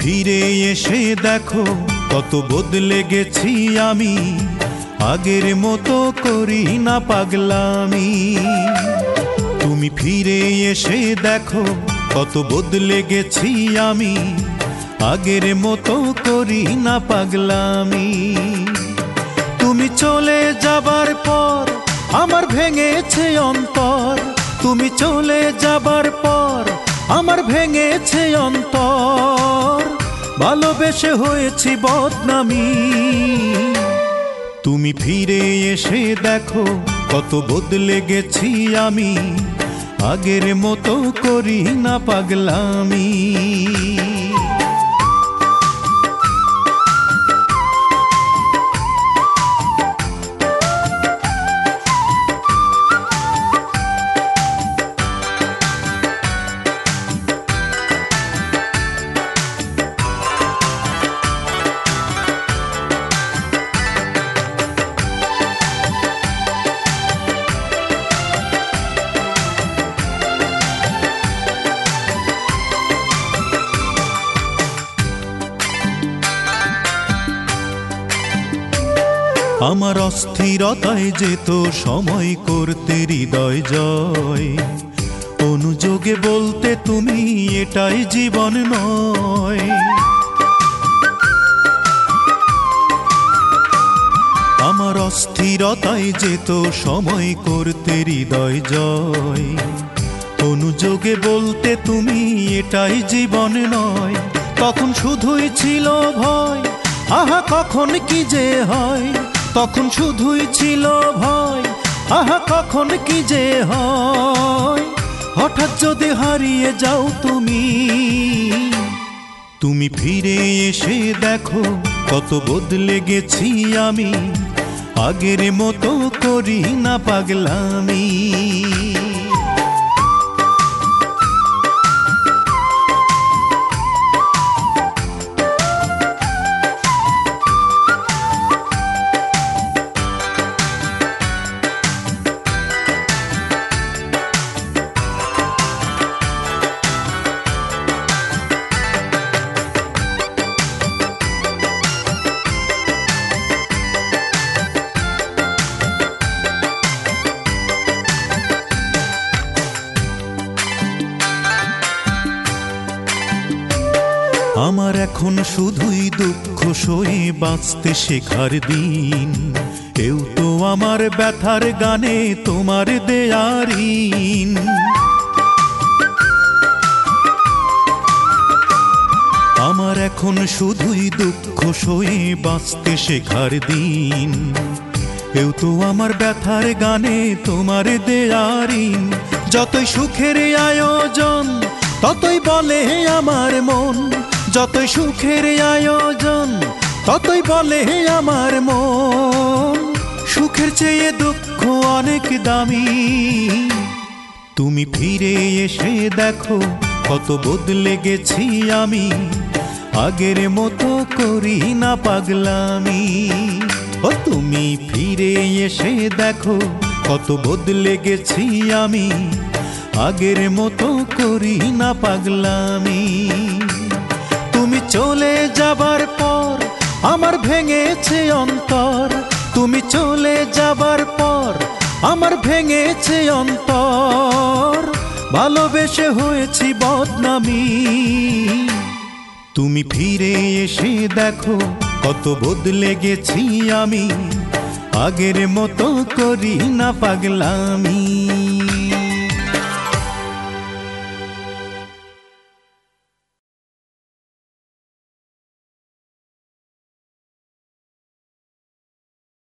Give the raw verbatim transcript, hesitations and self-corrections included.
ফিরে এসে দেখো কত বদলে গেছি আমি, আগের মতো করি না পাগলামি। তুমি ফিরে এসে দেখো কত বদলে গেছি আমি, আগের মতো করি না পাগলামি। তুমি চলে যাবার পর আমার ভেঙেছে অন্তর, তুমি চলে যাবার পর আমার ভেঙেছে অন্তর, ভালোবেসে হয়েছি বদনামি। তুমি ফিরে এসে দেখো কত বদলে গেছি আমি, আগের মতো করি না পাগলামি। আমার অস্থিরতায় যেত সময় করতে হৃদয় জয়, অনুযোগে বলতে তুমি এটাই জীবন নয়। আমার অস্থিরতায় যেত সময় করতে হৃদয় জয়, অনুযোগে বলতে তুমি এটাই জীবন নয়। তখন শুধুই ছিল ভয়, আহা কখন কি যে হয়, তখন শুধুই ছিল ভয়, আহা কখন কি যে হয়। হঠাৎ যদি হারিয়ে যাও তুমি, তুমি ফিরে এসে দেখো কত বদলে গেছি আমি, আগের মতো করি না পাগলামি। আমার এখন শুধুই দুঃখ সয়ে বাঁচতে শেখার দিন, কেউ তো আমার ব্যথার গানে তোমার দেয়ার ঋণ। আমার এখন শুধুই দুঃখ সয়ে বাঁচতে শেখার দিন, কেউ তো আমার ব্যথার গানে তোমার দেয়ার ঋণ। যতই সুখের আয়োজন ততই বলে আমার মন, যতই সুখের আয়োজন ততই বলে আমার মন, সুখের চেয়ে দুঃখ অনেক দামি। তুমি ফিরে এসে দেখো কত বদলে গেছি আমি, আগের মতো করি না পাগলামি। ও তুমি ফিরে এসে দেখো কত বদলে গেছি আমি, আগের মতো করি না পাগলামি। তুমি চলে যাবার পর আমার ভেঙেছে অন্তর, তুমি চলে যাবার পর আমার ভেঙেছে অন্তর, ভালোবেসে হয়েছি বদনামি। তুমি ফিরে এসে দেখো কত বদলে গেছি আমি, আগের মতো করি না পাগলামি।